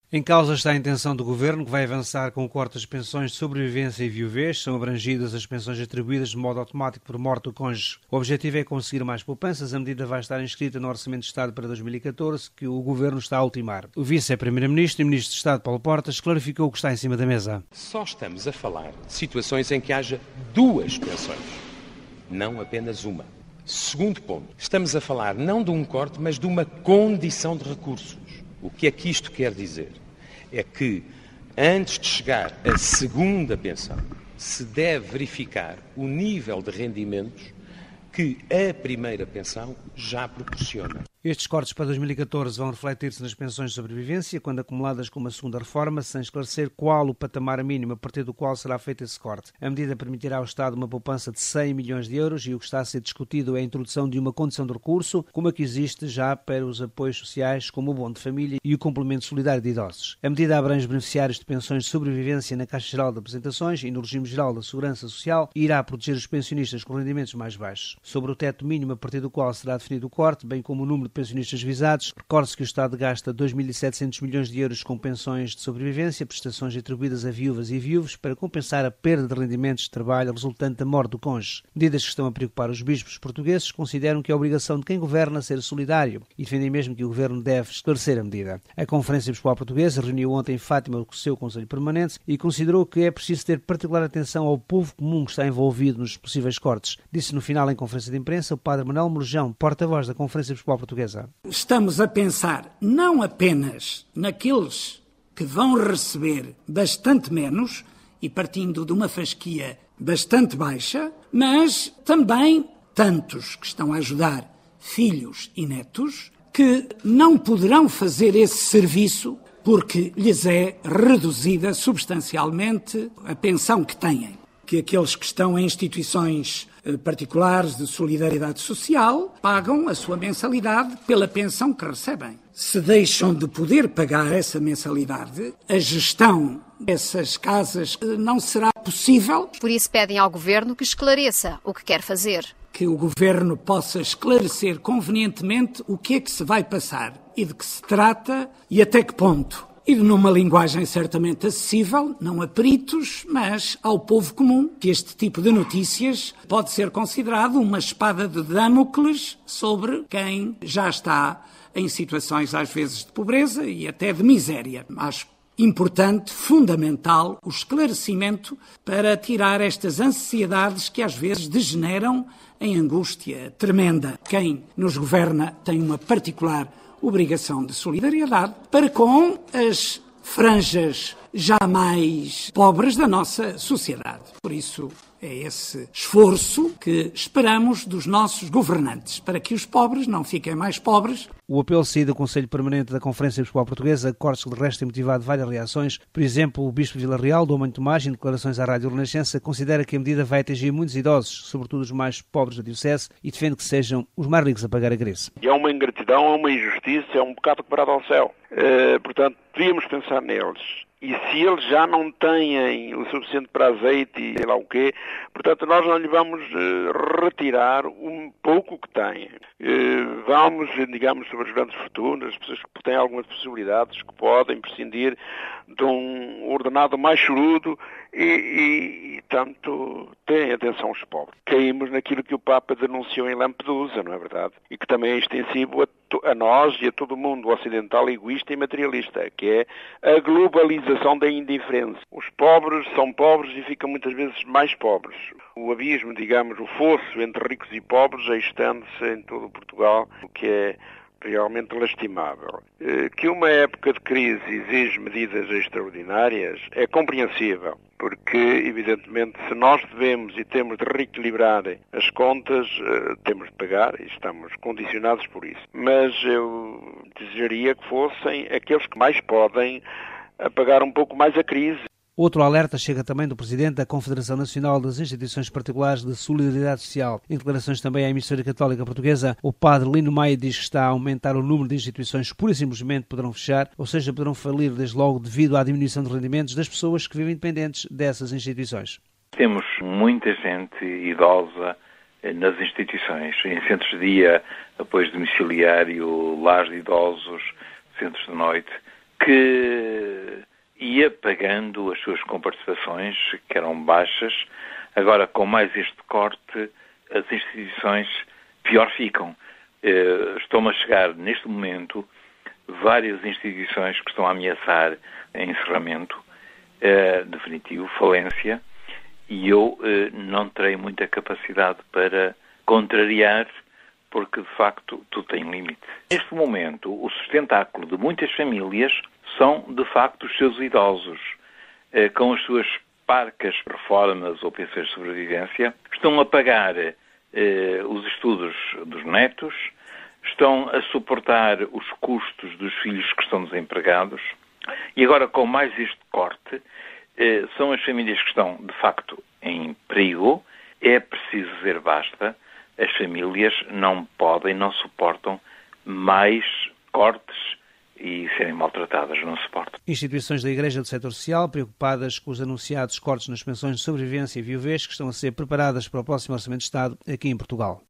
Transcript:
Em causa está a intenção do Governo, que vai avançar com o corte das pensões de sobrevivência e viuvez. São abrangidas as pensões atribuídas de modo automático por morte do cônjuge. O objetivo é conseguir mais poupanças. A medida vai estar inscrita no Orçamento de Estado para 2014, que o Governo está a ultimar. O Vice-Primeiro-Ministro e Ministro de Estado, Paulo Portas, clarificou o que está em cima da mesa. Só estamos a falar de situações em que haja duas pensões, não apenas uma. Segundo ponto, estamos a falar não de um corte, mas de uma condição de recursos. O que é que isto quer dizer? É que, antes de chegar à segunda pensão, se deve verificar o nível de rendimentos que a primeira pensão já proporciona. Estes cortes para 2014 vão refletir-se nas pensões de sobrevivência, quando acumuladas com uma segunda reforma, sem esclarecer qual o patamar mínimo a partir do qual será feito esse corte. A medida permitirá ao Estado uma poupança de 100 milhões de euros e o que está a ser discutido é a introdução de uma condição de recurso, como a que existe já para os apoios sociais, como o Abono de Família e o Complemento Solidário de Idosos. A medida abrange beneficiários de pensões de sobrevivência na Caixa Geral de Apresentações e no Regime Geral da Segurança Social e irá proteger os pensionistas com rendimentos mais baixos. Sobre o teto mínimo a partir do qual será definido o corte, bem como o número de pensionistas visados, recorde-se que o Estado gasta 2.700 milhões de euros com pensões de sobrevivência, prestações atribuídas a viúvas e viúvos para compensar a perda de rendimentos de trabalho resultante da morte do cônjuge. Medidas que estão a preocupar os bispos portugueses consideram que é obrigação de quem governa ser solidário e defendem mesmo que o Governo deve esclarecer a medida. A Conferência Episcopal Portuguesa reuniu ontem em Fátima o seu Conselho Permanente e considerou que é preciso ter particular atenção ao povo comum que está envolvido nos possíveis cortes. Disse no final em conferência de imprensa o Padre Manuel Morjão, porta-voz da Conferência Episcopal Portuguesa. Estamos a pensar não apenas naqueles que vão receber bastante menos e partindo de uma fasquia bastante baixa, mas também tantos que estão a ajudar filhos e netos que não poderão fazer esse serviço porque lhes é reduzida substancialmente a pensão que têm. Que aqueles que estão em instituições particulares de solidariedade social pagam a sua mensalidade pela pensão que recebem. Se deixam de poder pagar essa mensalidade, a gestão dessas casas não será possível. Por isso pedem ao Governo que esclareça o que quer fazer. Que o Governo possa esclarecer convenientemente o que é que se vai passar e de que se trata e até que ponto. E numa linguagem certamente acessível, não a peritos, mas ao povo comum, que este tipo de notícias pode ser considerado uma espada de Damocles sobre quem já está em situações às vezes de pobreza e até de miséria. Acho importante, fundamental, o esclarecimento para tirar estas ansiedades que às vezes degeneram em angústia tremenda. Quem nos governa tem uma particular obrigação de solidariedade para com as franjas já mais pobres da nossa sociedade. Por isso, é esse esforço que esperamos dos nossos governantes, para que os pobres não fiquem mais pobres. O apelo saído do Conselho Permanente da Conferência Episcopal Portuguesa, cortes que de resto tem motivado várias reações. Por exemplo, o Bispo de Vila Real, Dom Mãe Tomás, em declarações à Rádio Renascença, considera que a medida vai atingir muitos idosos, sobretudo os mais pobres da Diocese, e defende que sejam os mais ricos a pagar a Greça. É uma ingratidão, é uma injustiça, é um bocado quebrado ao céu. Portanto, devíamos pensar neles. E se eles já não têm o suficiente para azeite e sei lá o quê, portanto nós não lhe vamos retirar um pouco que têm. Vamos, digamos, sobre as grandes fortunas, as pessoas que têm algumas possibilidades, que podem prescindir de um ordenado mais chorudo e tanto, têm atenção aos pobres. Caímos naquilo que o Papa denunciou em Lampedusa, não é verdade? E que também é extensivo a nós e a todo o mundo ocidental egoísta e materialista, que é a globalização da indiferença. Os pobres são pobres e ficam muitas vezes mais pobres. O abismo, digamos, o fosso entre ricos e pobres estende-se em todo Portugal, o que é realmente lastimável. Que uma época de crise exige medidas extraordinárias é compreensível, porque, evidentemente, se nós devemos e temos de reequilibrar as contas, temos de pagar e estamos condicionados por isso. Mas eu desejaria que fossem aqueles que mais podem a pagar um pouco mais a crise. Outro alerta chega também do Presidente da Confederação Nacional das Instituições Particulares de Solidariedade Social. Em declarações também à emissora católica portuguesa, o Padre Lino Maia diz que está a aumentar o número de instituições que pura e simplesmente poderão fechar, ou seja, poderão falir desde logo devido à diminuição de rendimentos das pessoas que vivem dependentes dessas instituições. Temos muita gente idosa nas instituições, em centros de dia, apoio domiciliário, lares de idosos, centros de noite, que ia pagando as suas comparticipações, que eram baixas. Agora, com mais este corte, as instituições pior ficam. Estão a chegar, neste momento, várias instituições que estão a ameaçar encerramento definitivo, falência, e eu não terei muita capacidade para contrariar, porque, de facto, tudo tem limite. Neste momento, o sustentáculo de muitas famílias são, de facto, os seus idosos, com as suas parcas reformas ou pensões de sobrevivência, estão a pagar os estudos dos netos, estão a suportar os custos dos filhos que estão desempregados, e agora, com mais este corte, são as famílias que estão, de facto, em perigo. É preciso dizer basta. As famílias não podem, não suportam mais cortes e serem maltratadas, não suportam. Instituições da Igreja do Setor Social preocupadas com os anunciados cortes nas pensões de sobrevivência e viuvez que estão a ser preparadas para o próximo Orçamento de Estado aqui em Portugal.